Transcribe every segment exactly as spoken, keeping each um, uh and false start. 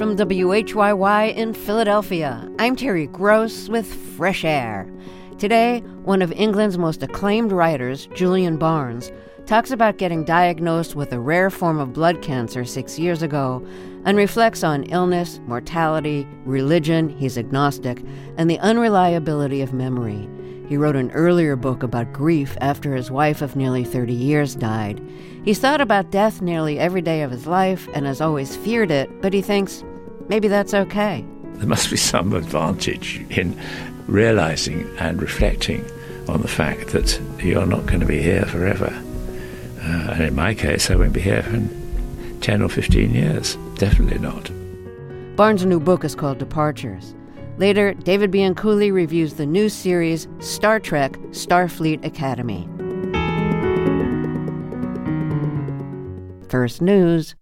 From W H Y Y in Philadelphia, I'm Terry Gross with Fresh Air. Today, one of England's most acclaimed writers, Julian Barnes, talks about getting diagnosed with a rare form of blood cancer six years ago and reflects on illness, mortality, religion, he's agnostic, and the unreliability of memory. He wrote an earlier book about grief after his wife of nearly thirty years died. He's thought about death nearly every day of his life and has always feared it, but he thinks maybe that's okay. There must be some advantage in realizing and reflecting on the fact that you're not going to be here forever. Uh, and in my case, I won't be here for ten or fifteen years. Definitely not. Barnes' new book is called Departures. Later, David Bianculli reviews the new series Star Trek Starfleet Academy. First News.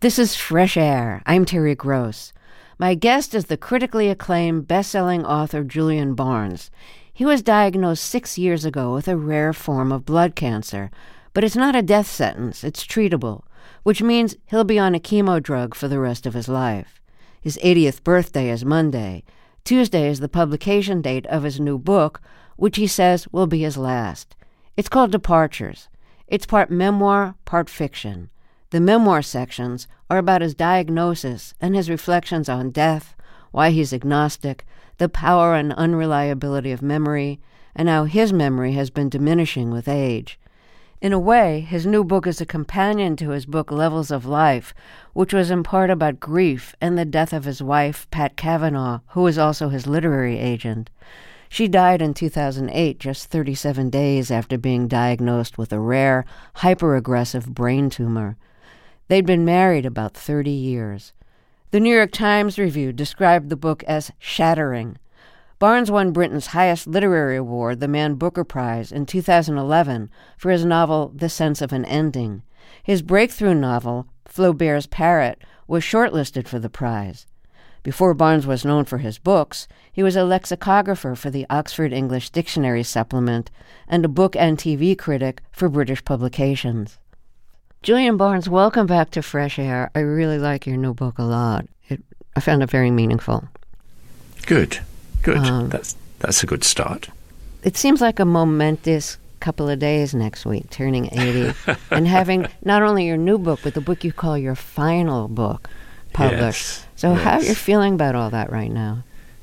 This is Fresh Air. I'm Terry Gross. My guest is the critically acclaimed best-selling author Julian Barnes. He was diagnosed six years ago with a rare form of blood cancer, but it's not a death sentence. It's treatable, which means he'll be on a chemo drug for the rest of his life. His eightieth birthday is Monday. Tuesday is the publication date of his new book, which he says will be his last. It's called Departures. It's part memoir, part fiction. The memoir sections are about his diagnosis and his reflections on death, why he's agnostic, the power and unreliability of memory, and how his memory has been diminishing with age. In a way, his new book is a companion to his book Levels of Life, which was in part about grief and the death of his wife, Pat Kavanaugh, who was also his literary agent. She died in two thousand eight, just thirty-seven days after being diagnosed with a rare, hyperaggressive brain tumor. They'd been married about thirty years. The New York Times Review described the book as shattering. Barnes won Britain's highest literary award, the Man Booker Prize, in two thousand eleven for his novel The Sense of an Ending. His breakthrough novel, Flaubert's Parrot, was shortlisted for the prize. Before Barnes was known for his books, he was a lexicographer for the Oxford English Dictionary Supplement and a book and T V critic for British publications. Julian Barnes, welcome back to Fresh Air. I really like your new book a lot. It, I found it very meaningful. Good, good. Um, that's that's a good start. It seems like a momentous couple of days next week, turning eighty, and having not only your new book, but the book you call your final book published. Yes, so yes. How are you feeling about all that right now?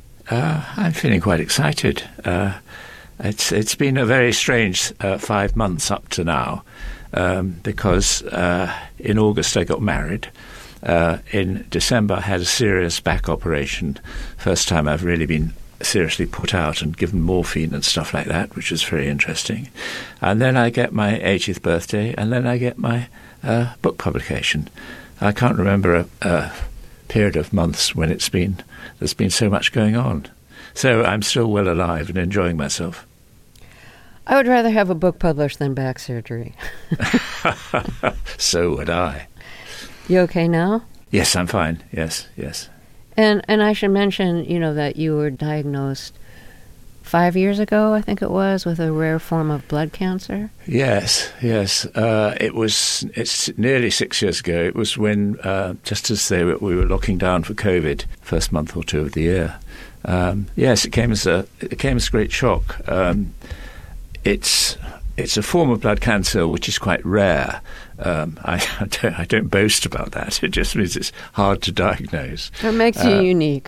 Uh, I'm feeling quite excited. Uh, it's it's been a very strange uh, five months up to now. Um, because uh, in August I got married. Uh, in December I had a serious back operation. First time I've really been seriously put out and given morphine and stuff like that, which was very interesting. And then I get my eightieth birthday, and then I get my uh, book publication. I can't remember a, a period of months when it's been there's been so much going on. So I'm still well alive and enjoying myself. I would rather have a book published than back surgery. So would I. You okay now? Yes, I'm fine. Yes, yes. And and I should mention, you know, that you were diagnosed five years ago, I think it was, with a rare form of blood cancer. Yes, yes. Uh, it was. It's nearly six years ago. It was when, uh, just as they were, we were locking down for COVID, first month or two of the year. Um, yes, it came as a it came as a great shock. Um, It's it's a form of blood cancer which is quite rare. Um, I, I, don't, I don't boast about that. It just means it's hard to diagnose. What makes you uh, unique?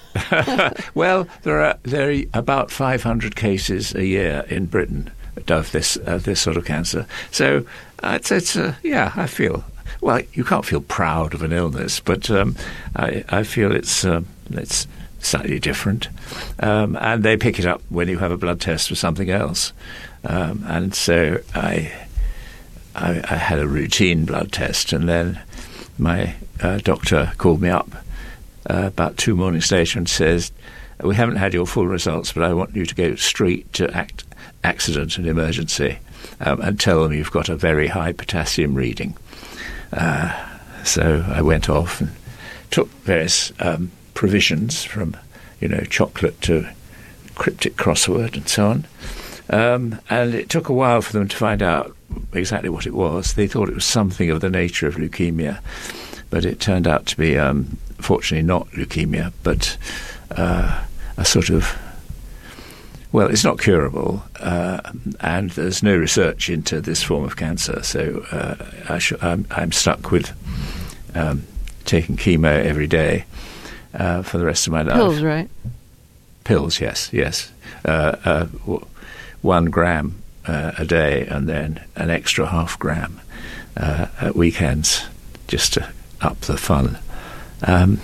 Well, there are there are about five hundred cases a year in Britain of this uh, this sort of cancer. So uh, it's it's uh, yeah. I feel well. You can't feel proud of an illness, but um, I I feel it's um, it's. slightly different, um, and they pick it up when you have a blood test for something else. Um, and so I, I, I had a routine blood test, and then my uh, doctor called me up uh, about two mornings later and says, "We haven't had your full results, but I want you to go straight to act, accident and emergency um, and tell them you've got a very high potassium reading." Uh, so I went off and took various Um, provisions, from, you know, chocolate to cryptic crossword and so on. Um, and it took a while for them to find out exactly what it was. They thought it was something of the nature of leukemia, but it turned out to be, um, fortunately, not leukemia, but uh, a sort of, well, it's not curable, uh, and there's no research into this form of cancer, so uh, I sh- I'm, I'm stuck with um, taking chemo every day. Uh, for the rest of my life. Pills, right? Pills, yes, yes. Uh, uh, w- one gram uh, a day, and then an extra half gram uh, at weekends, just to up the fun. Um,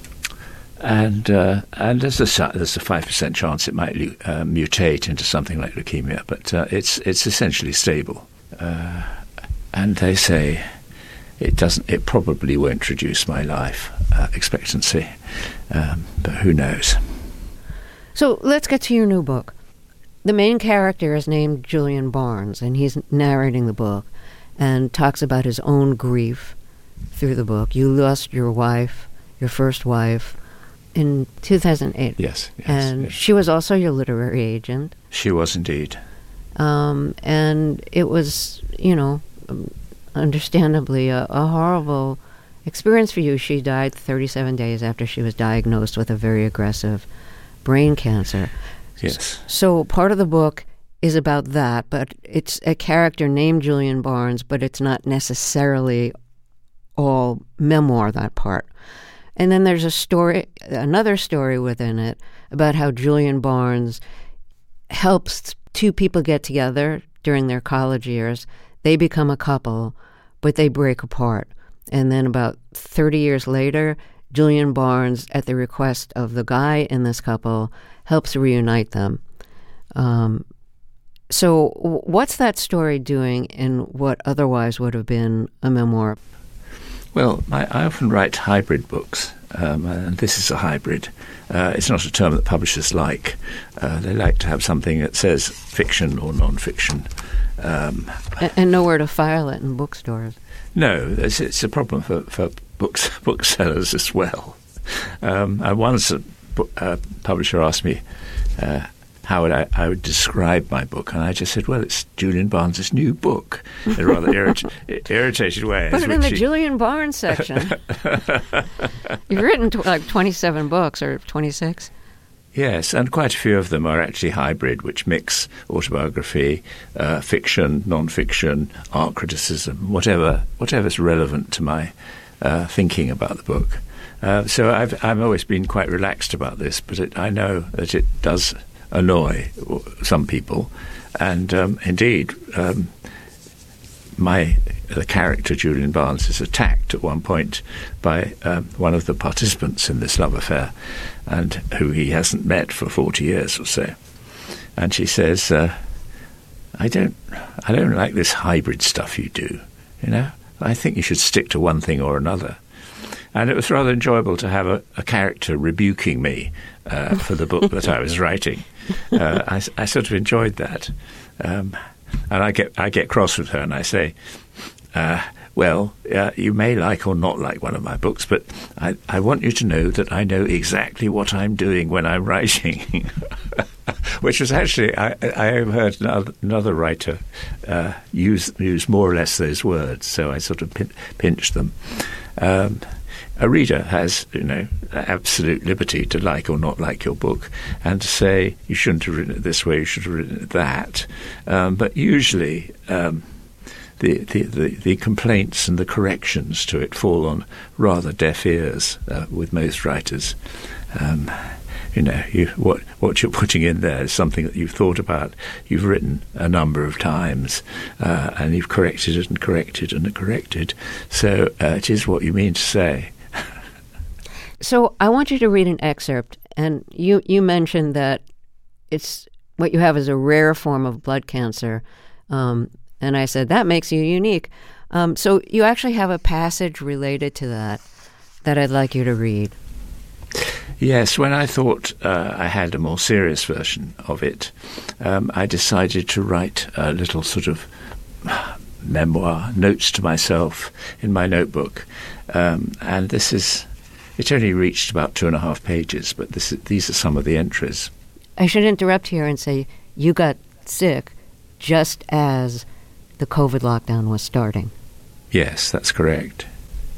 and uh, and there's a there's a five percent chance it might uh, mutate into something like leukemia, but uh, it's it's essentially stable. Uh, and they say it doesn't. It probably won't reduce my life uh, expectancy, um, but who knows? So let's get to your new book. The main character is named Julian Barnes, and he's narrating the book and talks about his own grief through the book. You lost your wife, your first wife, in two thousand eight. Yes, yes. And yes. she was also your literary agent. She was indeed. Um, and it was, you know, understandably a, a horrible experience for you. She died thirty-seven days after she was diagnosed with a very aggressive brain cancer. Yes. So part of the book is about that, but it's a character named Julian Barnes, but it's not necessarily all memoir, that part. And then there's a story, another story within it about how Julian Barnes helps two people get together during their college years. They become a couple, but they break apart. And then about thirty years later, Julian Barnes, at the request of the guy in this couple, helps reunite them. Um, so what's that story doing in what otherwise would have been a memoir? Well, I, I often write hybrid books, um, and this is a hybrid. Uh, it's not a term that publishers like. Uh, they like to have something that says fiction or non-fiction. Um, and, and nowhere to file it in bookstores. No, it's, it's a problem for, for books, booksellers as well. Um, and once a, book, a publisher asked me uh, how would I, I would describe my book, and I just said, well, it's Julian Barnes' new book, in a rather irrit- irritated way. Put it in the he... Julian Barnes section. You've written tw- like twenty-seven books, or twenty-six? Yes, and quite a few of them are actually hybrid, which mix autobiography, uh, fiction, non-fiction, art criticism, whatever whatever's relevant to my uh, thinking about the book. Uh, so I've I've always been quite relaxed about this, but it, I know that it does annoy some people, and um, indeed, um, my the character Julian Barnes is attacked at one point by um, one of the participants in this love affair, and who he hasn't met for forty years or so. And she says, uh, "I don't, I don't like this hybrid stuff you do. You know, I think you should stick to one thing or another." And it was rather enjoyable to have a, a character rebuking me uh, for the book that I was writing. Uh, I, I sort of enjoyed that, um, and I get I get cross with her and I say, uh, "Well, uh, you may like or not like one of my books, but I, I want you to know that I know exactly what I'm doing when I'm writing." Which was actually, I, I heard another, another writer uh, use use more or less those words, so I sort of pin, pinched them. Um, A reader has, you know, absolute liberty to like or not like your book, and to say you shouldn't have written it this way, you should have written it that. Um, but usually, um, the, the, the, the complaints and the corrections to it fall on rather deaf ears uh, with most writers. Um, you know, you, what what you're putting in there is something that you've thought about, you've written a number of times, uh, and you've corrected it and corrected and corrected. So uh, it is what you mean to say. So I want you to read an excerpt, and you, you mentioned that it's what you have is a rare form of blood cancer, um, and I said that makes you unique. Um, so you actually have a passage related to that that I'd like you to read. Yes, when I thought uh, I had a more serious version of it, um, I decided to write a little sort of memoir, notes to myself in my notebook, um, and this is... It only reached about two and a half pages, but this, these are some of the entries. I should interrupt here and say you got sick just as the COVID lockdown was starting. Yes, that's correct.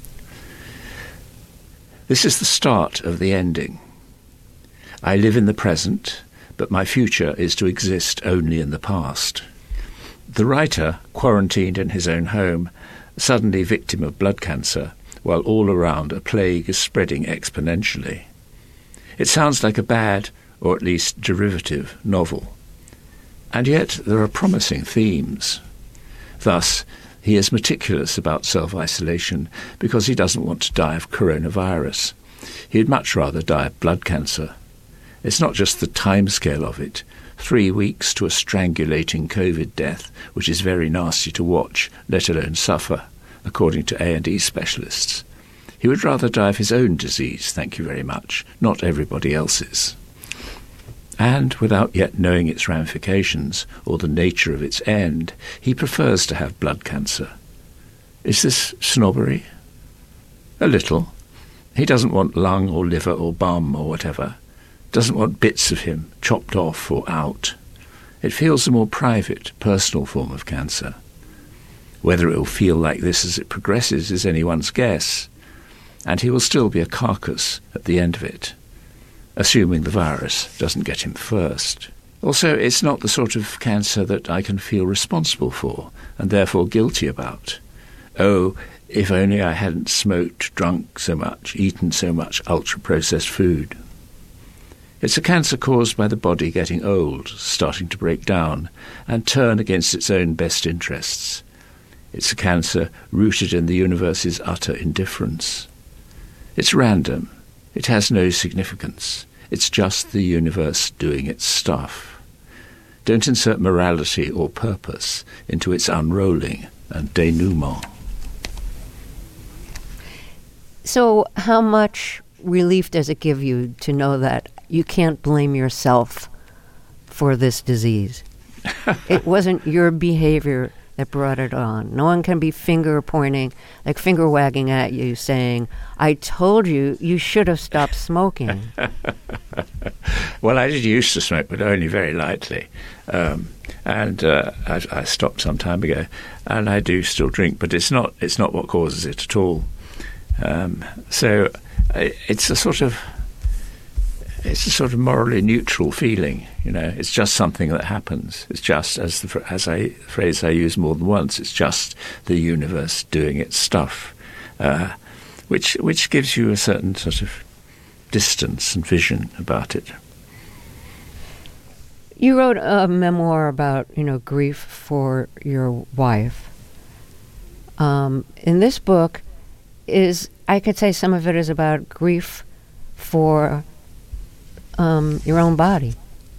This is the start of the ending. I live in the present, but my future is to exist only in the past. The writer, quarantined in his own home, suddenly victim of blood cancer, while all around a plague is spreading exponentially. It sounds like a bad, or at least derivative, novel. And yet there are promising themes. Thus, he is meticulous about self-isolation because he doesn't want to die of coronavirus. He'd much rather die of blood cancer. It's not just the timescale of it, three weeks to a strangulating COVID death, which is very nasty to watch, let alone suffer, according to A and E specialists. He would rather die of his own disease, thank you very much, not everybody else's. And, without yet knowing its ramifications or the nature of its end, he prefers to have blood cancer. Is this snobbery? A little. He doesn't want lung or liver or bum or whatever. Doesn't want bits of him chopped off or out. It feels a more private, personal form of cancer. Whether it will feel like this as it progresses is anyone's guess, and he will still be a carcass at the end of it, assuming the virus doesn't get him first. Also, it's not the sort of cancer that I can feel responsible for, and therefore guilty about. Oh, if only I hadn't smoked, drunk so much, eaten so much ultra-processed food. It's a cancer caused by the body getting old, starting to break down, and turn against its own best interests. It's a cancer rooted in the universe's utter indifference. It's random. It has no significance. It's just the universe doing its stuff. Don't insert morality or purpose into its unrolling and denouement. So how much relief does it give you to know that you can't blame yourself for this disease? It wasn't your behavior that brought it on. No one can be finger pointing, like finger wagging at you saying, I told you you should have stopped smoking. Well, I did used to smoke, but only very lightly. Um, and uh, I, I stopped some time ago. And I do still drink, but it's not, it's not what causes it at all. Um, so it's a sort of it's a sort of morally neutral feeling, you know. It's just something that happens. It's just, as the as I phrase I use more than once, it's just the universe doing its stuff, uh, which which gives you a certain sort of distance and vision about it. You wrote a memoir about, you know, grief for your wife. Um, in this book, is I could say some of it is about grief for um, your own body.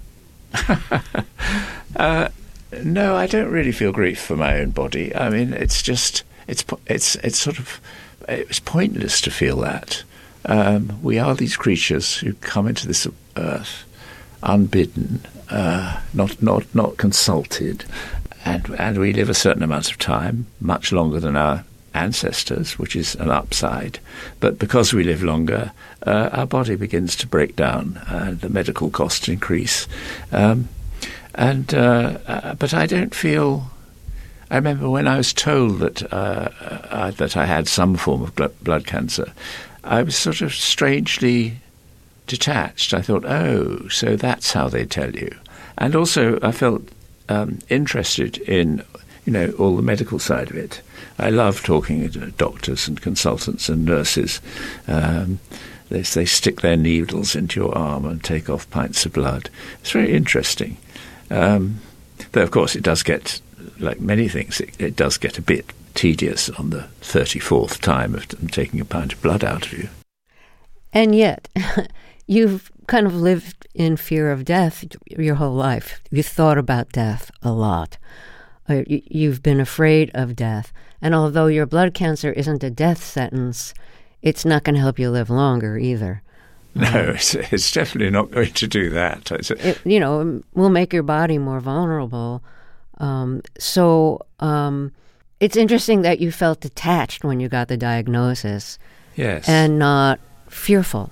uh, no, I don't really feel grief for my own body. I mean, it's just it's it's it's sort of it's pointless to feel that. Um, we are these creatures who come into this earth unbidden, uh, not not not consulted, and and we live a certain amount of time, much longer than our ancestors, which is an upside. But because we live longer, uh, our body begins to break down, and the medical costs increase. Um, and uh, uh, but I don't feel. I remember when I was told that uh, uh, that I had some form of gl- blood cancer, I was sort of strangely detached. I thought, oh, so that's how they tell you. And also, I felt um, interested in, you know, all the medical side of it. I love talking to doctors and consultants and nurses. Um, they, they stick their needles into your arm and take off pints of blood. It's very interesting. Um, though, of course, it does get, like many things, it, it does get a bit tedious on the thirty-fourth time of them taking a pint of blood out of you. And yet, you've kind of lived in fear of death your whole life. You've thought about death a lot. Uh, you, you've been afraid of death. And although your blood cancer isn't a death sentence, it's not going to help you live longer either. No, um, it's, it's definitely not going to do that. It, you know, it will make your body more vulnerable. Um, so um, it's interesting that you felt detached when you got the diagnosis. Yes. And not fearful.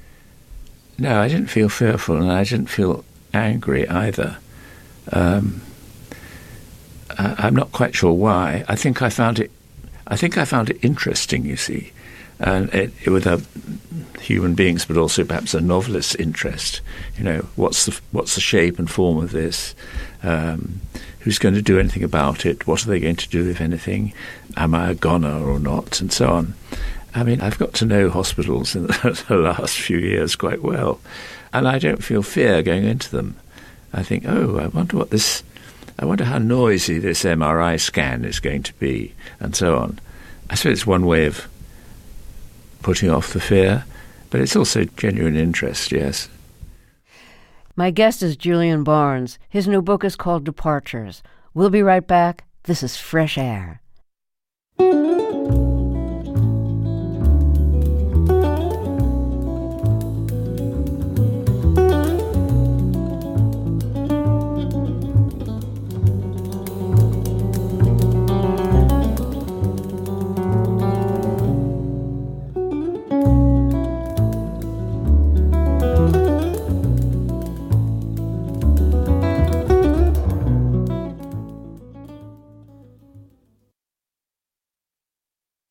No, I didn't feel fearful, and I didn't feel angry either. Um, I, I'm not quite sure why. I think I found it. I think I found it interesting. You see, and it, it, with a human beings, but also perhaps a novelist's interest. You know, what's the what's the shape and form of this? Um, who's going to do anything about it? What are they going to do, if anything? Am I a goner or not? And so on. I mean, I've got to know hospitals in the, the last few years quite well, and I don't feel fear going into them. I think, oh, I wonder what this, I wonder how noisy this M R I scan is going to be, and so on. I suppose it's one way of putting off the fear, but it's also genuine interest, yes. My guest is Julian Barnes. His new book is called Departures. We'll be right back. This is Fresh Air.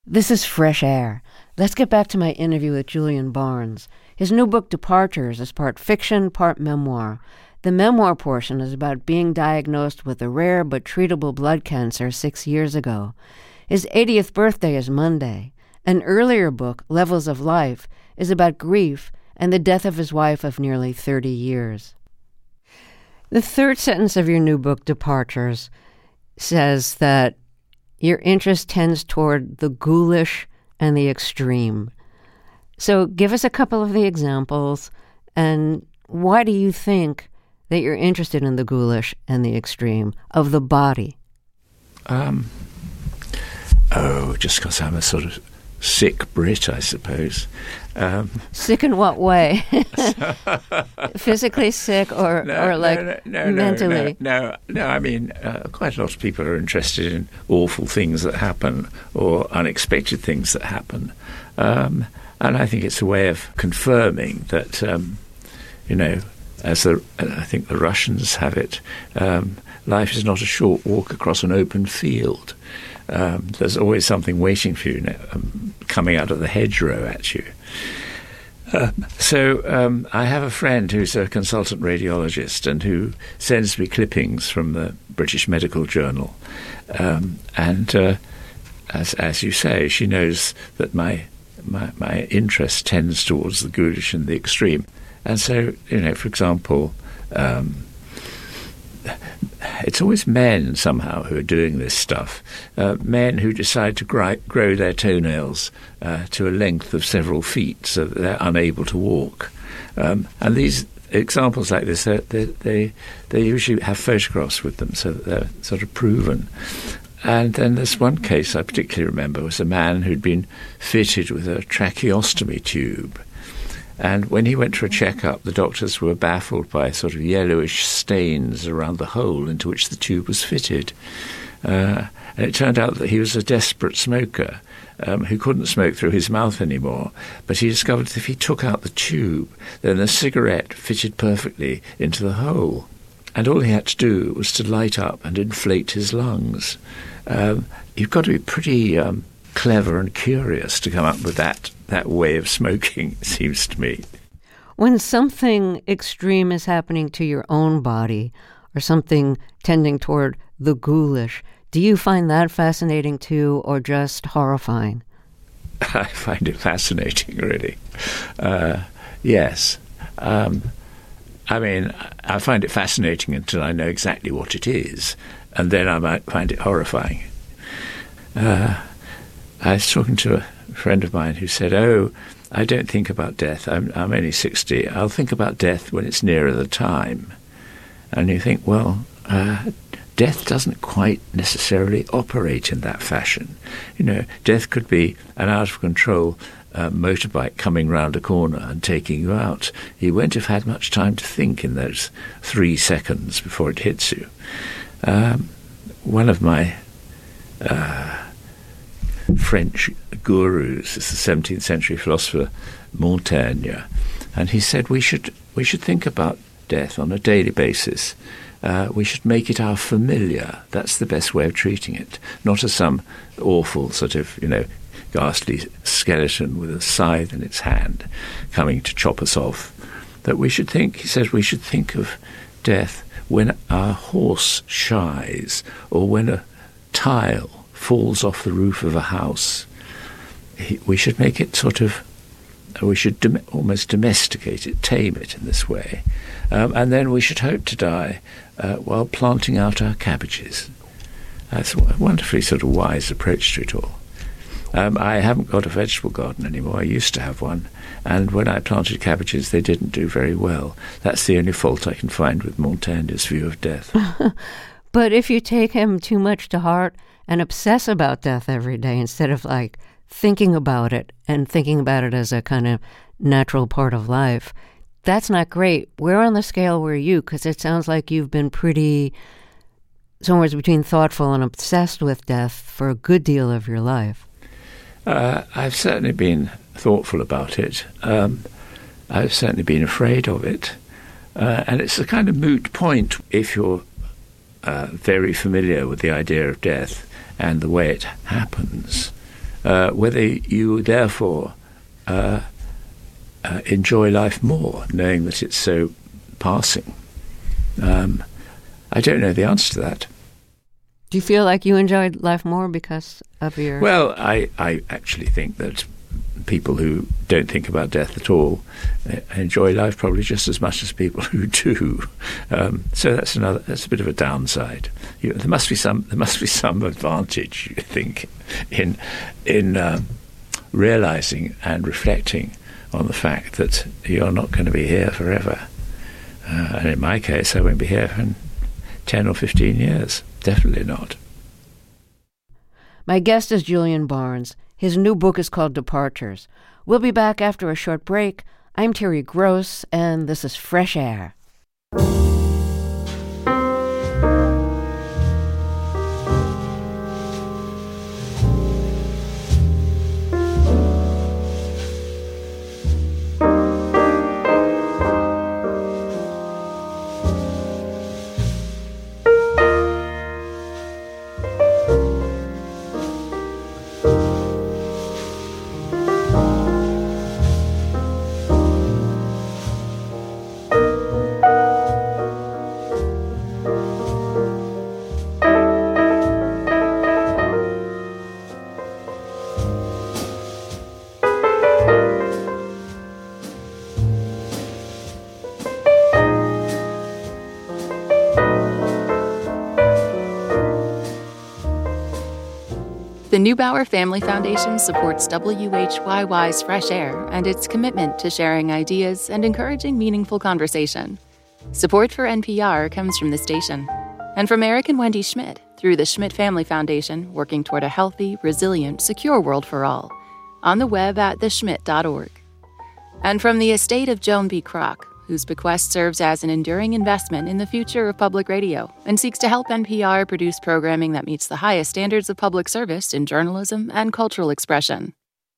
This is Fresh Air. Let's get back to my interview with Julian Barnes. His new book, Departures, is part fiction, part memoir. The memoir portion is about being diagnosed with a rare but treatable blood cancer six years ago. His eightieth birthday is Monday. An earlier book, Levels of Life, is about grief and the death of his wife of nearly thirty years. The third sentence of your new book, Departures, says that your interest tends toward the ghoulish and the extreme. So give us a couple of the examples, and why do you think that you're interested in the ghoulish and the extreme of the body? Um, oh, just because I'm a sort of sick Brit, I suppose. Um, sick in what way? Physically sick or, no, or like no, no, no, mentally? No, no, no, I mean, uh, quite a lot of people are interested in awful things that happen or unexpected things that happen. Um, and I think it's a way of confirming that, um, you know, as the, I think the Russians have it, um, life is not a short walk across an open field. Um, there's always something waiting for you, um, coming out of the hedgerow at you. Uh, so um, I have a friend who's a consultant radiologist and who sends me clippings from the British Medical Journal. Um, and uh, as, as you say, she knows that my, my my interest tends towards the ghoulish and the extreme. And so, you know, for example, um, it's always men somehow who are doing this stuff. Uh, men who decide to gri- grow their toenails uh, to a length of several feet so that they're unable to walk. Um, and these examples like this, they, they they usually have photographs with them so that they're sort of proven. And then there's one case I particularly remember was a man who'd been fitted with a tracheostomy tube. And when he went for a checkup, the doctors were baffled by sort of yellowish stains around the hole into which the tube was fitted. Uh, and it turned out that he was a desperate smoker um, who couldn't smoke through his mouth anymore. But he discovered that if he took out the tube, then the cigarette fitted perfectly into the hole. And all he had to do was to light up and inflate his lungs. Um, you've got to be pretty um, clever and curious to come up with that that way of smoking, it seems to me. When something extreme is happening to your own body or something tending toward the ghoulish, do you find that fascinating too or just horrifying? I find it fascinating, really. Uh, yes. Um, I mean, I find it fascinating until I know exactly what it is, and then I might find it horrifying. Uh, I was talking to a friend of mine who said, oh, I don't think about death. I'm, I'm only sixty. I'll think about death when it's nearer the time. And you think, well, uh, death doesn't quite necessarily operate in that fashion. You know, death could be an out-of-control uh, motorbike coming round a corner and taking you out. You won't have had much time to think in those three seconds before it hits you. Um, one of my Uh, French gurus is the seventeenth century philosopher Montaigne, and he said we should we should think about death on a daily basis. Uh, we should make it our familiar. That's the best way of treating it, not as some awful sort of, you know, ghastly skeleton with a scythe in its hand coming to chop us off. That we should think, he says, we should think of death when our horse shies or when a tile falls off the roof of a house. We should make it sort of, we should dom- almost domesticate it, tame it in this way. Um, and then we should hope to die uh, while planting out our cabbages. That's a wonderfully sort of wise approach to it all. Um, I haven't got a vegetable garden anymore. I used to have one. And when I planted cabbages, they didn't do very well. That's the only fault I can find with Montaigne's view of death. But if you take him too much to heart and obsess about death every day instead of like thinking about it and thinking about it as a kind of natural part of life, that's not great. Where on the scale were you? Because it sounds like you've been pretty somewhere between thoughtful and obsessed with death for a good deal of your life. Uh, I've certainly been thoughtful about it. Um, I've certainly been afraid of it. Uh, and it's a kind of moot point if you're uh, very familiar with the idea of death and the way it happens. uh, whether you therefore uh, uh, enjoy life more, knowing that it's so passing. Um, I don't know the answer to that. Do you feel like you enjoyed life more because of your... Well, I, I actually think that people who don't think about death at all uh, enjoy life probably just as much as people who do. Um, so that's another. That's a bit of a downside. You know, there must be some. There must be some advantage, I think, in in um, realizing and reflecting on the fact that you're not going to be here forever. Uh, and in my case, I won't be here for ten or fifteen years. Definitely not. My guest is Julian Barnes. His new book is called Departures. We'll be back after a short break. I'm Terry Gross, and this is Fresh Air. The Neubauer Family Foundation supports W H Y Y's Fresh Air and its commitment to sharing ideas and encouraging meaningful conversation. Support for N P R comes from the station and from Eric and Wendy Schmidt through the Schmidt Family Foundation, working toward a healthy, resilient, secure world for all, on the web at the schmidt dot org. And from the estate of Joan B. Kroc, whose bequest serves as an enduring investment in the future of public radio and seeks to help N P R produce programming that meets the highest standards of public service in journalism and cultural expression.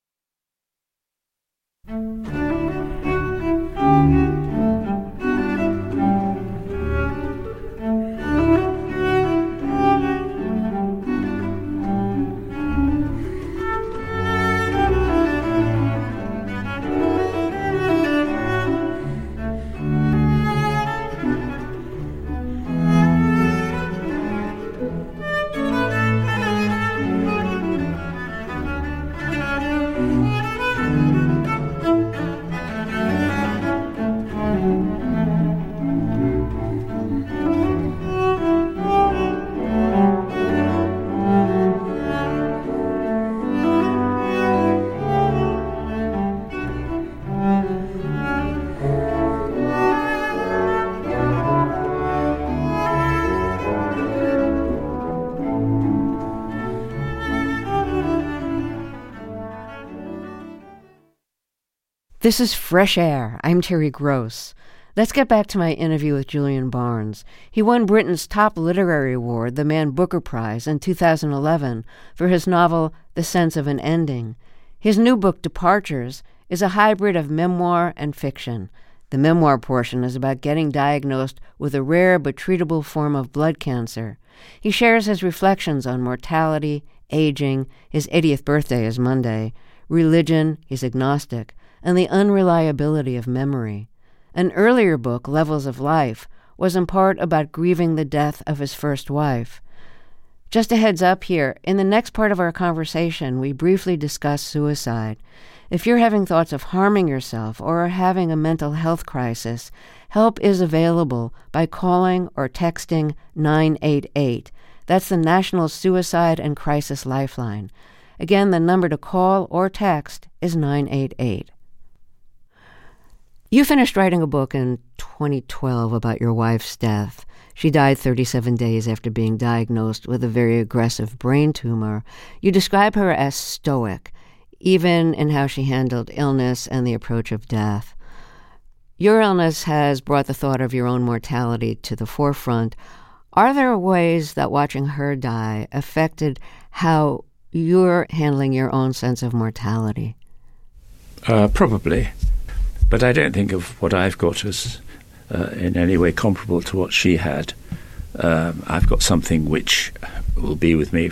This is Fresh Air. I'm Terry Gross. Let's get back to my interview with Julian Barnes. He won Britain's top literary award, the Man Booker Prize, in two thousand eleven for his novel The Sense of an Ending. His new book, Departures, is a hybrid of memoir and fiction. The memoir portion is about getting diagnosed with a rare but treatable form of blood cancer. He shares his reflections on mortality, aging, his eightieth birthday is Monday, religion, he's agnostic, and the unreliability of memory. An earlier book, Levels of Life, was in part about grieving the death of his first wife. Just a heads up here, in the next part of our conversation, we briefly discuss suicide. If you're having thoughts of harming yourself or are having a mental health crisis, help is available by calling or texting nine eight eight. That's the National Suicide and Crisis Lifeline. Again, the number to call or text is nine eight eight. You finished writing a book in twenty twelve about your wife's death. She died thirty-seven days after being diagnosed with a very aggressive brain tumor. You describe her as stoic, even in how she handled illness and the approach of death. Your illness has brought the thought of your own mortality to the forefront. Are there ways that watching her die affected how you're handling your own sense of mortality? Uh, probably. But I don't think of what I've got as uh, in any way comparable to what she had. Um, I've got something which will be with me for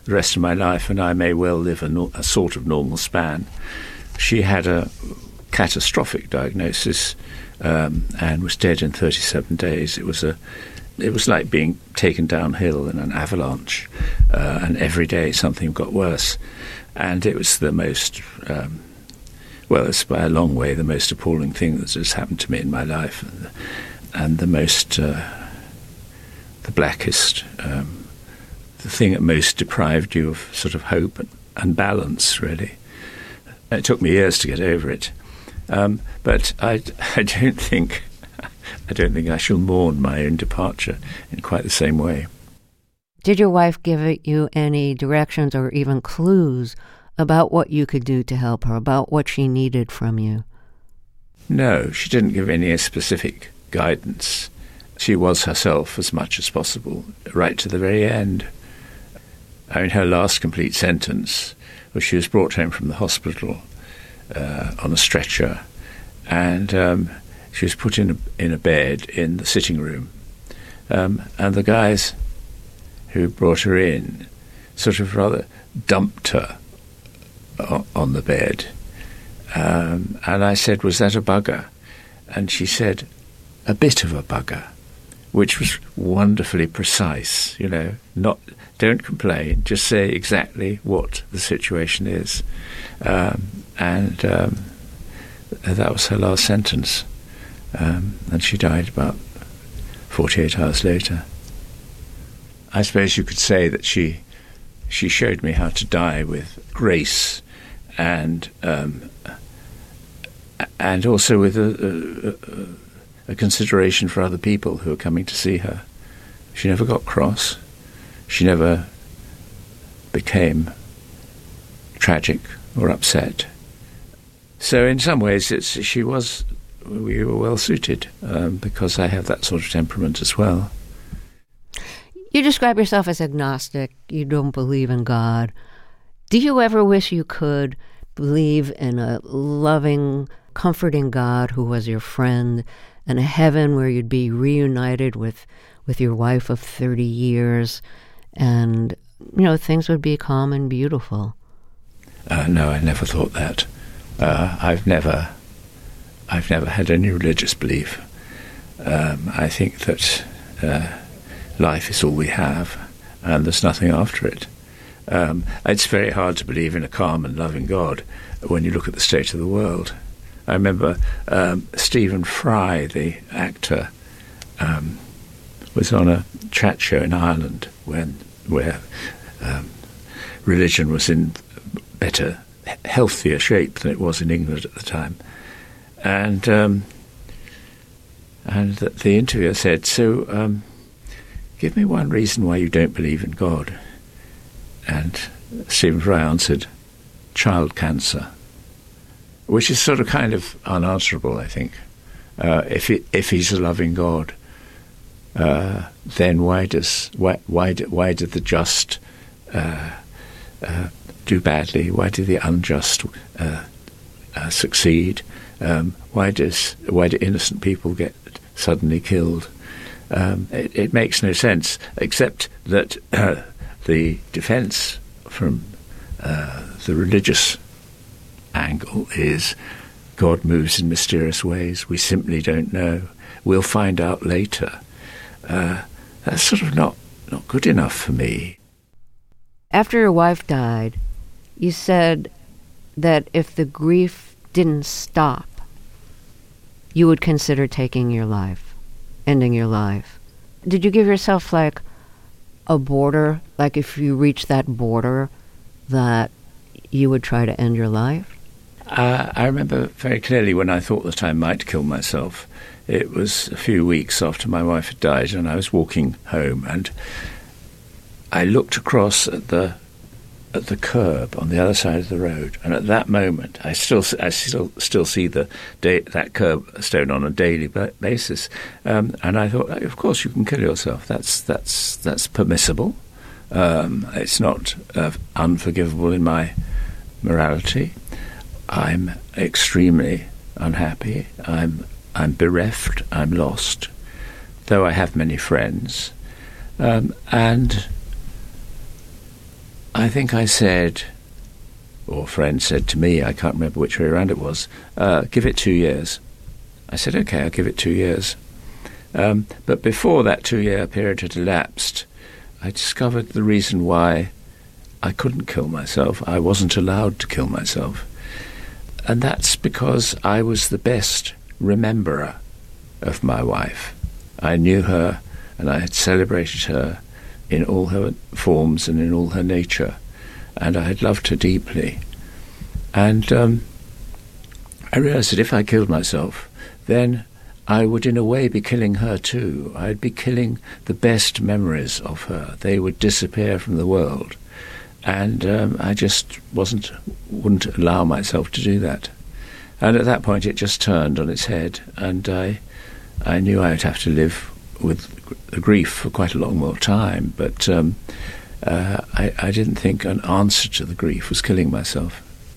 the rest of my life, and I may well live a, no- a sort of normal span. She had a catastrophic diagnosis um, and was dead in thirty-seven days. It was a, it was like being taken downhill in an avalanche, uh, and every day something got worse. And it was the most, um, well, it's by a long way the most appalling thing that has happened to me in my life, and, and the most, uh, the blackest, um, the thing that most deprived you of sort of hope and, and balance, really. It took me years to get over it, um, but I, I don't think, I don't think I shall mourn my own departure in quite the same way. Did your wife give you any directions or even clues about what you could do to help her, about what she needed from you? No, she didn't give any specific guidance. She was herself as much as possible, right to the very end. I mean, her last complete sentence was she was brought home from the hospital uh, on a stretcher, and um, she was put in a, in a bed in the sitting room. Um, and the guys who brought her in sort of rather dumped her o- on the bed. Um, and I said, was that a bugger? And she said, a bit of a bugger, which was wonderfully precise, you know, not, don't complain, just say exactly what the situation is. Um, and um, that was her last sentence. Um, and she died about forty-eight hours later. I suppose you could say that she she showed me how to die with grace and um, and also with a, a, a consideration for other people who are coming to see her. She never got cross. She never became tragic or upset. So in some ways, it's, she was we were well suited um, because I have that sort of temperament as well. You describe yourself as agnostic. You don't believe in God. Do you ever wish you could believe in a loving, comforting God who was your friend, and a heaven where you'd be reunited with, with your wife of thirty years, and, you know, things would be calm and beautiful? Uh, no, I never thought that. Uh, I've never, I've never had any religious belief. Um, I think that Uh, life is all we have, and there's nothing after it. Um, it's very hard to believe in a calm and loving God when you look at the state of the world. I remember um, Stephen Fry, the actor, um, was on a chat show in Ireland when where um, religion was in better, healthier shape than it was in England at the time. And um, and the, the interviewer said, so... Um, give me one reason why you don't believe in God. And Stephen Fry answered, child cancer, which is sort of kind of unanswerable, I think. Uh, if he, if he's a loving God, uh, then why does why why do, why did the just uh, uh, do badly? Why do the unjust uh, uh, succeed? Um, why does why do innocent people get suddenly killed? Um, it, it makes no sense, except that uh, the defence from uh, the religious angle is God moves in mysterious ways. We simply don't know. We'll find out later. Uh, that's sort of not, not good enough for me. After your wife died, you said that if the grief didn't stop, you would consider taking your life, ending your life. Did you give yourself like a border, like if you reach that border, that you would try to end your life? Uh, I remember very clearly when I thought that I might kill myself. It was a few weeks after my wife had died, and I was walking home, and I looked across at the at the curb on the other side of the road, and at that moment, I still I still still see the day, that curbstone on a daily basis, um, and I thought, of course, you can kill yourself. That's that's that's permissible. Um, it's not uh, unforgivable in my morality. I'm extremely unhappy. I'm I'm bereft. I'm lost, though I have many friends, um, and I think I said, or a friend said to me, I can't remember which way around it was, uh, give it two years. I said, okay, I'll give it two years. Um, but before that two-year period had elapsed, I discovered the reason why I couldn't kill myself. I wasn't allowed to kill myself. And that's because I was the best rememberer of my wife. I knew her, and I had celebrated her in all her forms and in all her nature, and I had loved her deeply. And um, I realized that if I killed myself, then I would in a way be killing her too. I'd be killing the best memories of her. They would disappear from the world. And um, I just wasn't, wouldn't allow myself to do that. And at that point it just turned on its head, and I, I knew I would have to live with the grief for quite a long more time, but um, uh, I, I didn't think an answer to the grief was killing myself.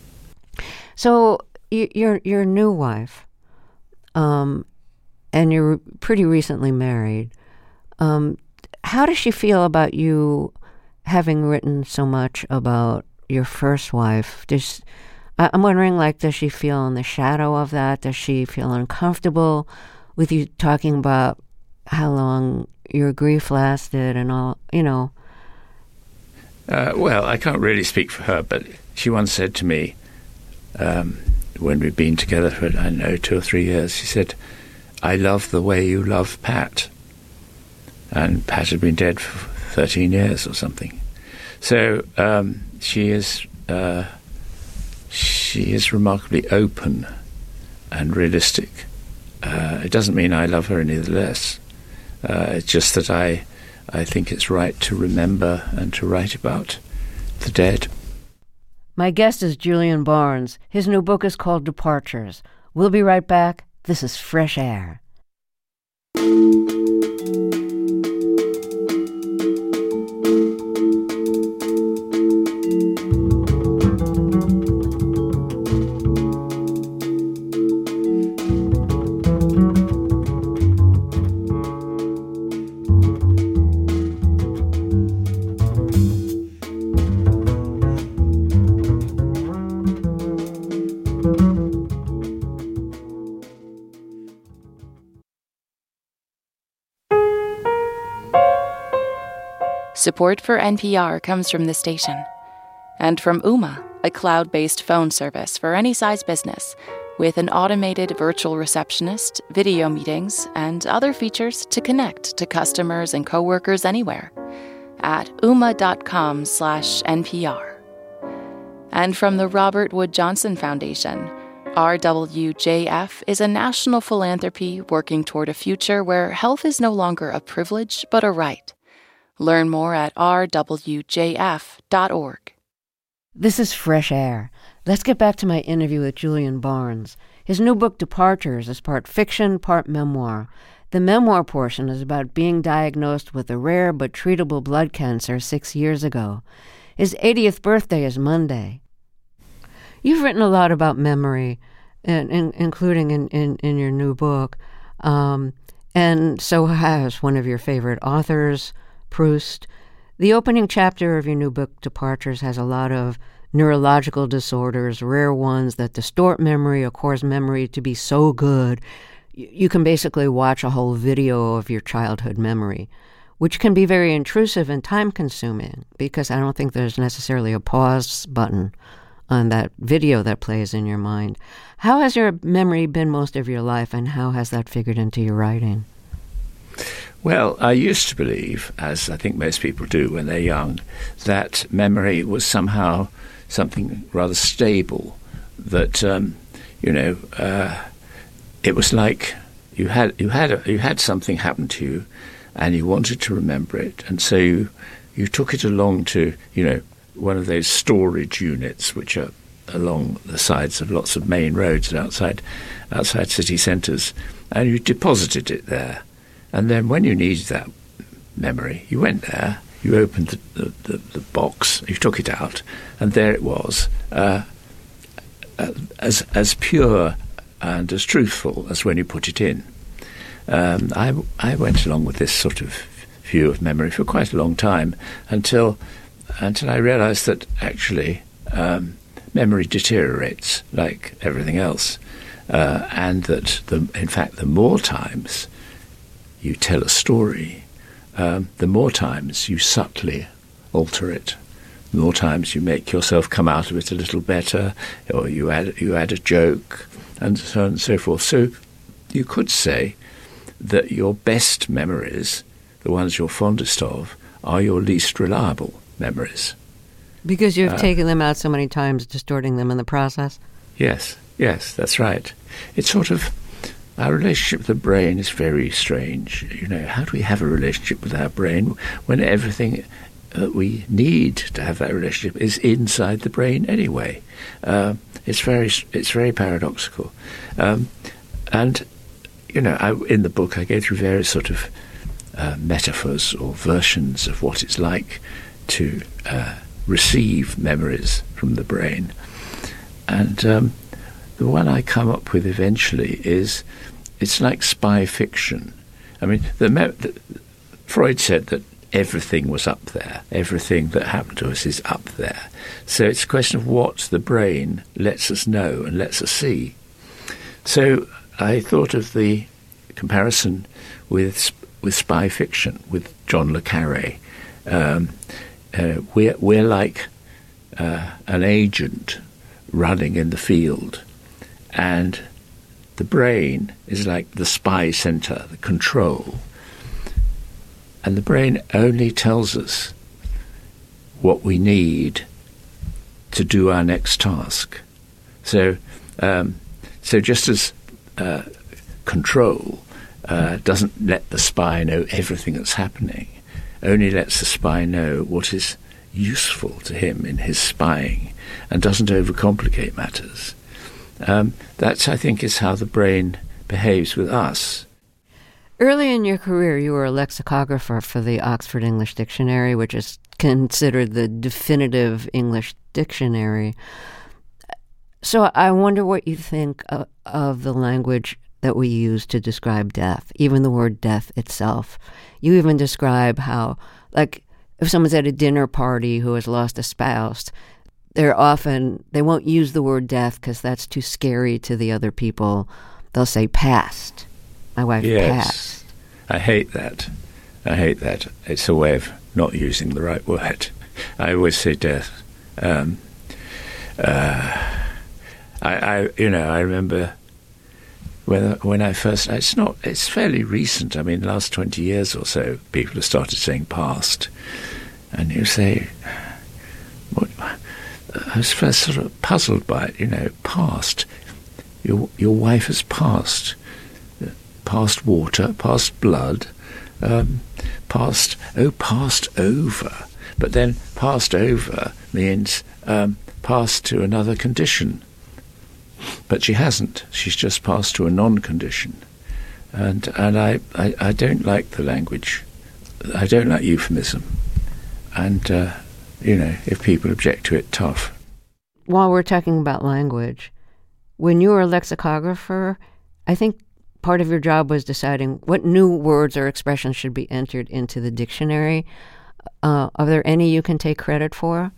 So y- your your new wife, um, and you're pretty recently married. Um, how does she feel about you having written so much about your first wife? Does, I, I'm wondering, like, does she feel in the shadow of that? Does she feel uncomfortable with you talking about how long your grief lasted and all, you know? Uh, well, I can't really speak for her, but she once said to me, um, when we'd been together for, I don't know, two or three years, she said, I love the way you love Pat. And Pat had been dead for thirteen years or something. So um, she is uh, she is remarkably open and realistic. Uh, it doesn't mean I love her any the less. Uh, it's just that I, I think it's right to remember and to write about the dead. My guest is Julian Barnes. His new book is called Departures. We'll be right back. This is Fresh Air. Support for N P R comes from the station and from Ooma, a cloud-based phone service for any size business with an automated virtual receptionist, video meetings, and other features to connect to customers and coworkers anywhere at ooma.com slash NPR. And from the Robert Wood Johnson Foundation, R W J F is a national philanthropy working toward a future where health is no longer a privilege but a right. Learn more at r w j f dot org. This is Fresh Air. Let's get back to my interview with Julian Barnes. His new book, Departures, is part fiction, part memoir. The memoir portion is about being diagnosed with a rare but treatable blood cancer six years ago. His eightieth birthday is Monday. You've written a lot about memory, in, in, including in, in, in your new book, um, and so has one of your favorite authors, Proust. The opening chapter of your new book, Departures, has a lot of neurological disorders, rare ones that distort memory or cause memory to be so good you can basically watch a whole video of your childhood memory, which can be very intrusive and time-consuming because I don't think there's necessarily a pause button on that video that plays in your mind. How has your memory been most of your life, and how has that figured into your writing? Well, I used to believe, as I think most people do when they're young, that memory was somehow something rather stable, that, um, you know, uh, it was like you had you had a, you had something happen to you and you wanted to remember it, and so you, you took it along to, you know, one of those storage units which are along the sides of lots of main roads and outside, outside city centres, and you deposited it there. And then when you needed that memory, you went there, you opened the, the, the, the box, you took it out, and there it was, uh, uh, as as pure and as truthful as when you put it in. Um, I, I went along with this sort of view of memory for quite a long time, until until I realised that actually um, memory deteriorates like everything else, uh, and that the, in fact the more times you tell a story, um, the more times you subtly alter it. The more times you make yourself come out of it a little better, or you add you add a joke, and so on and so forth. So you could say that your best memories, the ones you're fondest of, are your least reliable memories. Because you've uh, taken them out so many times, distorting them in the process? Yes, yes, that's right. It's sort of, our relationship with the brain is very strange. You know, how do we have a relationship with our brain when everything that we need to have that relationship is inside the brain anyway? Uh, it's very, it's very paradoxical. Um, and, you know, I, in the book I go through various sort of uh, metaphors or versions of what it's like to uh, receive memories from the brain. And um, the one I come up with eventually is, it's like spy fiction. I mean, the, the, Freud said that everything was up there. Everything that happened to us is up there. So it's a question of what the brain lets us know and lets us see. So I thought of the comparison with with spy fiction, with John le Carré. Um, uh, we're, we're like uh, an agent running in the field, and the brain is like the spy center, the control. And the brain only tells us what we need to do our next task. So, um, so just as uh, control uh, doesn't let the spy know everything that's happening, only lets the spy know what is useful to him in his spying, and doesn't overcomplicate matters. Um, that's, I think, is how the brain behaves with us. Early in your career, you were a lexicographer for the Oxford English Dictionary, which is considered the definitive English dictionary. So I wonder what you think of, of the language that we use to describe death, even the word death itself. You even describe how, like, if someone's at a dinner party who has lost a spouse, they're often, they won't use the word death because that's too scary to the other people. They'll say passed. My wife yes. passed. I hate that. I hate that. It's a way of not using the right word. I always say death. Um, uh, I, I, you know, I remember when when I first. It's not. It's fairly recent. I mean, the last twenty years or so, people have started saying past, and you say, what? I was first sort of puzzled by it. You know, past. Your your wife has passed. Past water, past blood, um, past, oh, passed over. But then passed over means um, passed to another condition. But she hasn't. She's just passed to a non-condition. And and I, I, I don't like the language. I don't like euphemism. And, uh, you know, if people object to it, tough. While we're talking about language, when you were a lexicographer, I think part of your job was deciding what new words or expressions should be entered into the dictionary. Uh, are there any you can take credit for?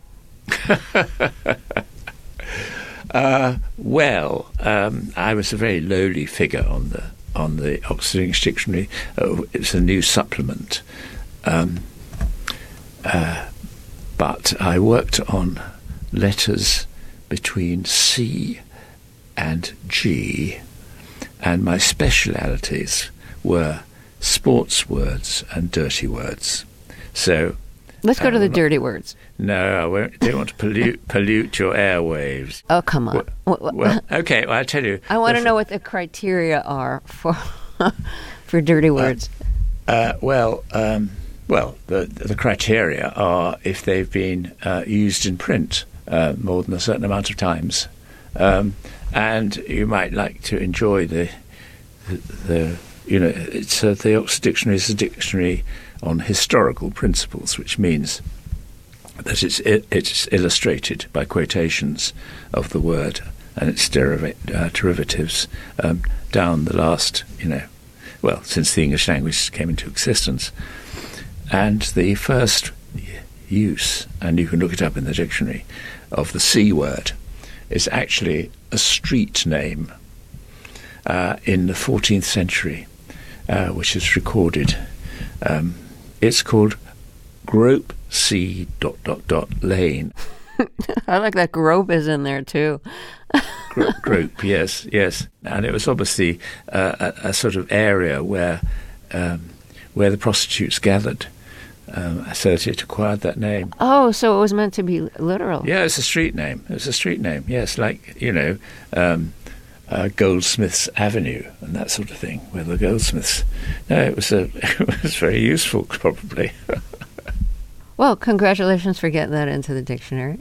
uh, well, um, I was a very lowly figure on the on the Oxford English Dictionary. Oh, it's a new supplement, um, uh, but I worked on letters between C and G. And my specialities were sports words and dirty words. So let's go um, to the dirty words. No, I won't, don't want to pollute pollute your airwaves. Oh, come on. Well, well okay, well, I'll tell you. I want to know what the criteria are for for dirty words. Uh, uh, well, um, well, the the criteria are if they've been uh, used in print uh, more than a certain amount of times. Um, and you might like to enjoy the, the, the you know, it's uh, the Oxford Dictionary is a dictionary on historical principles, which means that it's it, it's illustrated by quotations of the word and its deriva- uh, derivatives um, down the last, you know, well, since the English language came into existence. And the first use, and you can look it up in the dictionary, of the C word is actually a street name uh, in the fourteenth century, uh, which is recorded. Um, it's called Grope C dot dot dot Lane. I like that Grope is in there too. Gro- Grope, yes, yes. And it was obviously uh, a, a sort of area where um, where the prostitutes gathered. Um, so it acquired that name. Oh, so it was meant to be literal. Yeah, it's a street name. It's a street name, yes, like, you know, um, uh, Goldsmiths Avenue and that sort of thing, where the goldsmiths... No, it was, a, it was very useful, probably. Well, congratulations for getting that into the dictionary.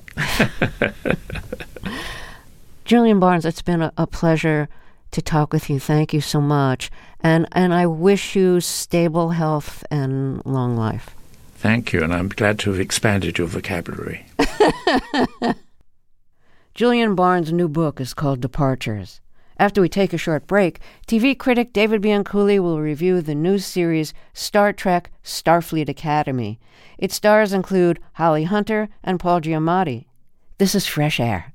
Julian Barnes, it's been a, a pleasure to talk with you. Thank you so much. And, and I wish you stable health and long life. Thank you, and I'm glad to have expanded your vocabulary. Julian Barnes' new book is called Departures. After we take a short break, T V critic David Bianculli will review the new series Star Trek Starfleet Academy. Its stars include Holly Hunter and Paul Giamatti. This is Fresh Air.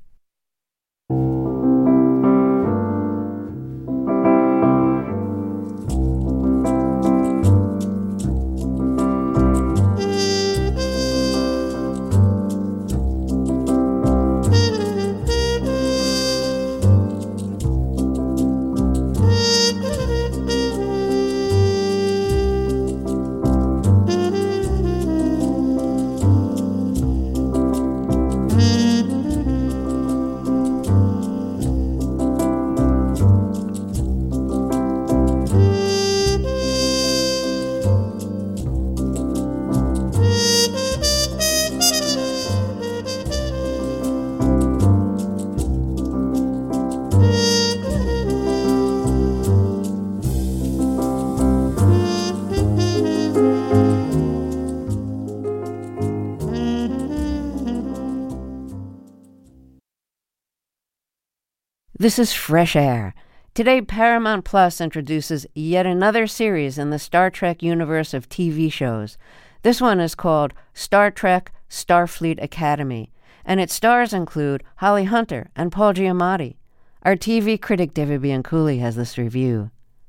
This is Fresh Air. Today, Paramount Plus introduces yet another series in the Star Trek universe of T V shows. This one is called Star Trek Starfleet Academy, and its stars include Holly Hunter and Paul Giamatti. Our T V critic David Bianculli has this review.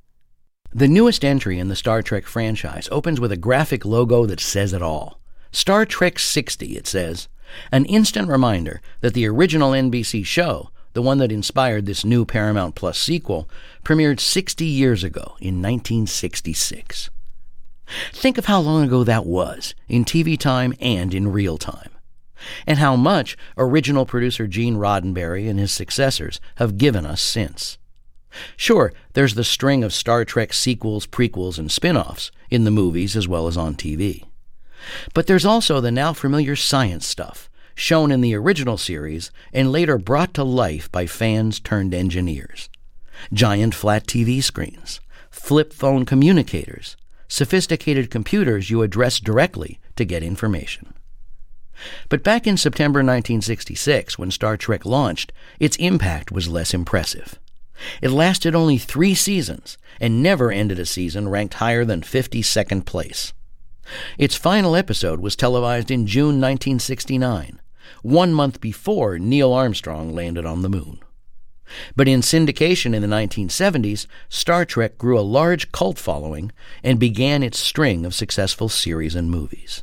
The newest entry in the Star Trek franchise opens with a graphic logo that says it all. Star Trek sixty, it says, an instant reminder that the original N B C show, the one that inspired this new Paramount Plus sequel, premiered sixty years ago in nineteen sixty-six. Think of how long ago that was, in T V time and in real time, and how much original producer Gene Roddenberry and his successors have given us since. Sure, there's the string of Star Trek sequels, prequels, and spin-offs in the movies as well as on T V. But there's also the now familiar science stuff, shown in the original series and later brought to life by fans turned engineers. Giant flat T V screens, flip phone communicators, sophisticated computers you address directly to get information. But back in September nineteen sixty-six, when Star Trek launched, its impact was less impressive. It lasted only three seasons and never ended a season ranked higher than fifty-second place. Its final episode was televised in June nineteen sixty-nine, one month before Neil Armstrong landed on the moon. But in syndication in the nineteen seventies, Star Trek grew a large cult following and began its string of successful series and movies.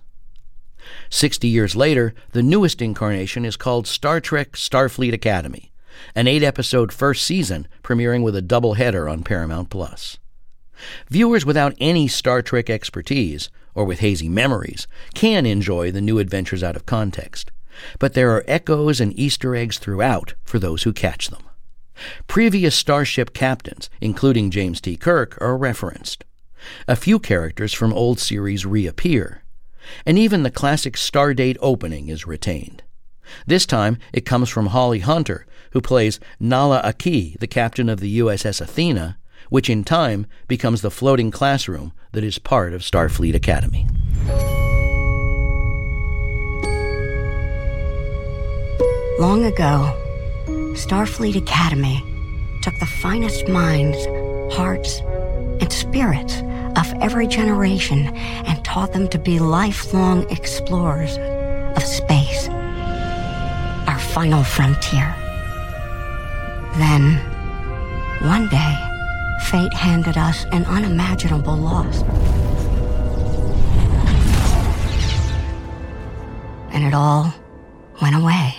Sixty years later, the newest incarnation is called Star Trek Starfleet Academy, an eight-episode first season premiering with a double-header on Paramount Plus. Viewers without any Star Trek expertise, or with hazy memories, can enjoy the new adventures out of context, but there are echoes and Easter eggs throughout for those who catch them. Previous starship captains, including James T. Kirk, are referenced. A few characters from old series reappear, and even the classic Stardate opening is retained. This time, it comes from Holly Hunter, who plays Nala Aki, the captain of the U S S Athena, which in time becomes the floating classroom that is part of Starfleet Academy. Long ago, Starfleet Academy took the finest minds, hearts, and spirits of every generation and taught them to be lifelong explorers, of space. Our final frontier. Then, one day, fate handed us an unimaginable loss. And it all went away.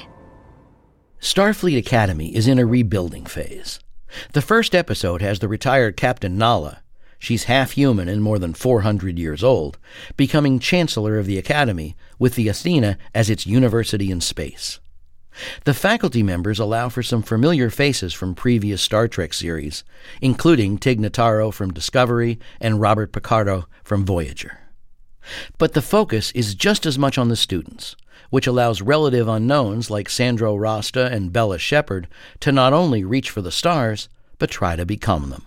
Starfleet Academy is in a rebuilding phase. The first episode has the retired Captain Nala, she's half-human and more than four hundred years old, becoming Chancellor of the Academy, with the Athena as its university in space. The faculty members allow for some familiar faces from previous Star Trek series, including Tig Notaro from Discovery and Robert Picardo from Voyager. But the focus is just as much on the students, which allows relative unknowns like Sandro Rasta and Bella Shepard to not only reach for the stars, but try to become them.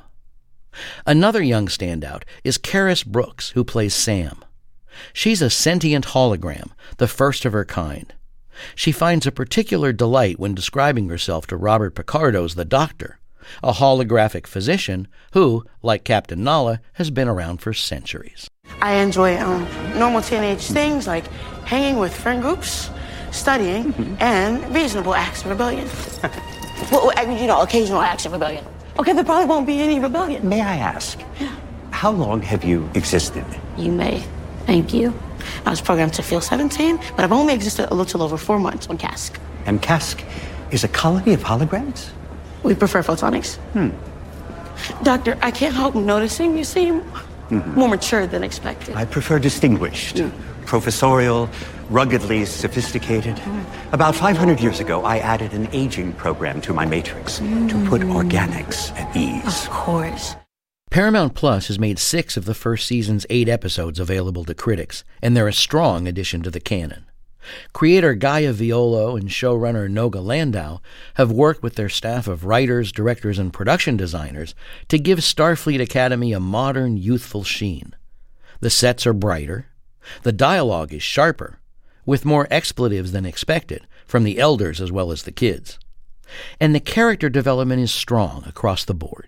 Another young standout is Karis Brooks, who plays Sam. She's a sentient hologram, the first of her kind. She finds a particular delight when describing herself to Robert Picardo's The Doctor, a holographic physician who, like Captain Nala, has been around for centuries. I enjoy um, normal teenage things like hanging with friend groups, studying, mm-hmm. and reasonable acts of rebellion. Well, you know, occasional acts of rebellion. Okay, there probably won't be any rebellion. May I ask, yeah. how long have you existed? You may. Thank you. I was programmed to feel seventeen, but I've only existed a little over four months on Cask. And Cask is a colony of holograms? We prefer photonics. Hmm. Doctor, I can't help noticing you seem mm-hmm. more mature than expected. I prefer distinguished, mm. professorial, ruggedly sophisticated. Mm. About five hundred years ago, I added an aging program to my matrix mm. to put organics at ease. Of course. Paramount Plus has made six of the first season's eight episodes available to critics, and they're a strong addition to the canon. Creator Gaia Violo and showrunner Noga Landau have worked with their staff of writers, directors, and production designers to give Starfleet Academy a modern, youthful sheen. The sets are brighter. The dialogue is sharper, with more expletives than expected, from the elders as well as the kids. And the character development is strong across the board.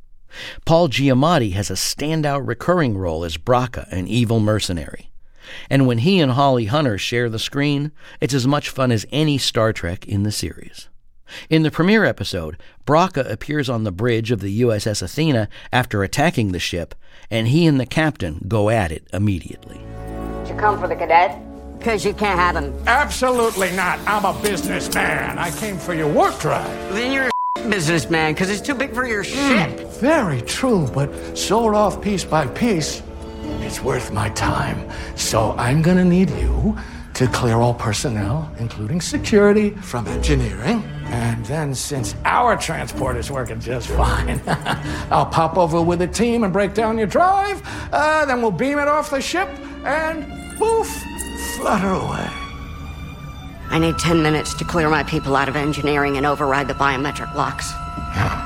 Paul Giamatti has a standout recurring role as Braca, an evil mercenary. And when he and Holly Hunter share the screen, it's as much fun as any Star Trek in the series. In the premiere episode, Braca appears on the bridge of the U S S Athena after attacking the ship, and he and the captain go at it immediately. Did you come for the cadet? Because you can't have him. Absolutely not. I'm a businessman. I came for your warp drive. Then you're a businessman, because it's too big for your ship. Mm, very true, but sold off piece by piece, it's worth my time. So I'm going to need you to clear all personnel, including security, from engineering. And then, since our transport is working just fine, I'll pop over with a team and break down your drive. Uh, then we'll beam it off the ship and poof, flutter away. I need ten minutes to clear my people out of engineering and override the biometric locks. Yeah.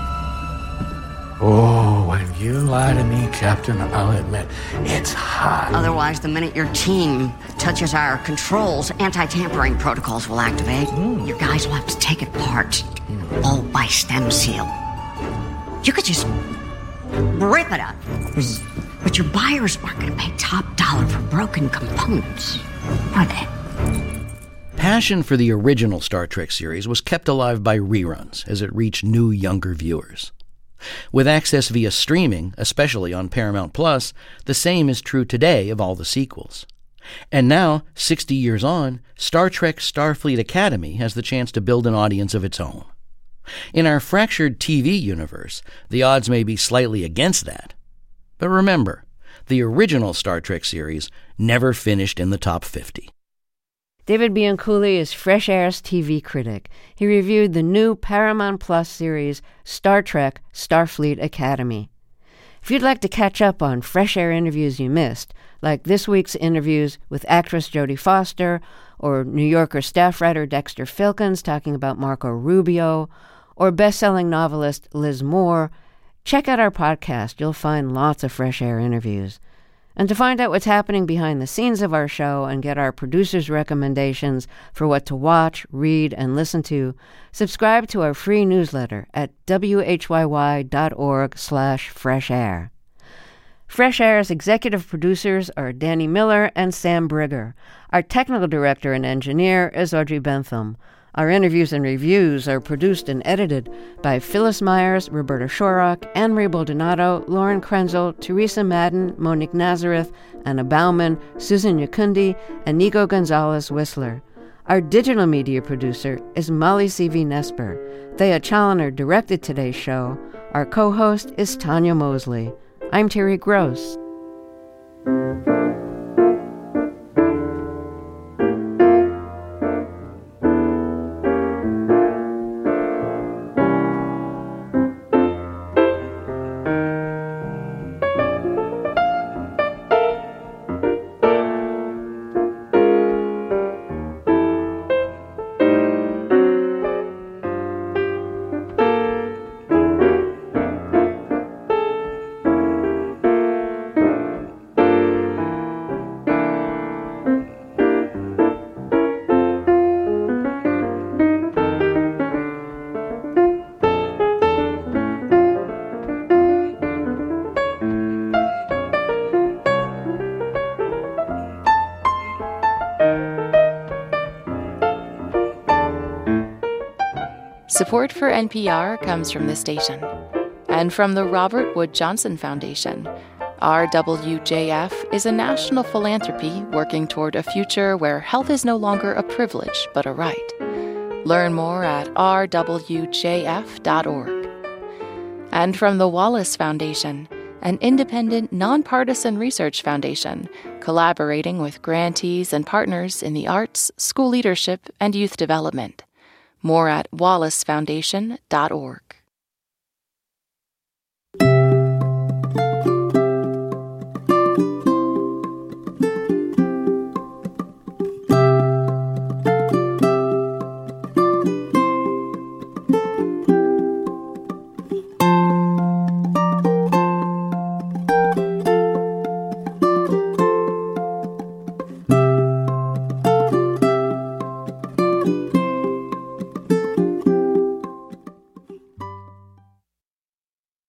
Oh, when you lie to me, Captain, I'll admit, it's hot. Otherwise, the minute your team touches our controls, anti-tampering protocols will activate. Mm. Your guys will have to take it apart, mm. all by stem seal. You could just rip it up. Mm. But your buyers aren't going to pay top dollar for broken components, are they? Passion for the original Star Trek series was kept alive by reruns as it reached new, younger viewers. With access via streaming, especially on Paramount Plus, the same is true today of all the sequels. And now, sixty years on, Star Trek Starfleet Academy has the chance to build an audience of its own. In our fractured T V universe, the odds may be slightly against that. But remember, the original Star Trek series never finished in the top fifty. David Bianculli is Fresh Air's T V critic. He reviewed the new Paramount Plus series, Star Trek Starfleet Academy. If you'd like to catch up on Fresh Air interviews you missed, like this week's interviews with actress Jodie Foster, or New Yorker staff writer Dexter Filkins talking about Marco Rubio, or best-selling novelist Liz Moore, check out our podcast. You'll find lots of Fresh Air interviews. And to find out what's happening behind the scenes of our show and get our producers' recommendations for what to watch, read, and listen to, subscribe to our free newsletter at w h y y dot org slash fresh air. Fresh Air's executive producers are Danny Miller and Sam Brigger. Our technical director and engineer is Audrey Bentham. Our interviews and reviews are produced and edited by Phyllis Myers, Roberta Shorrock, Anne-Marie Baldonado, Lauren Krenzel, Teresa Madden, Monique Nazareth, Anna Bauman, Susan Yakundi, and Nico Gonzalez-Whistler. Our digital media producer is Molly C V. Nesper. Thea Challoner directed today's show. Our co-host is Tanya Mosley. I'm Terry Gross. Support for N P R comes from the station and from the Robert Wood Johnson Foundation. R W J F is a national philanthropy working toward a future where health is no longer a privilege but a right. Learn more at r w j f dot org. And from the Wallace Foundation, an independent, nonpartisan research foundation collaborating with grantees and partners in the arts, school leadership, and youth development. More at wallace foundation dot org.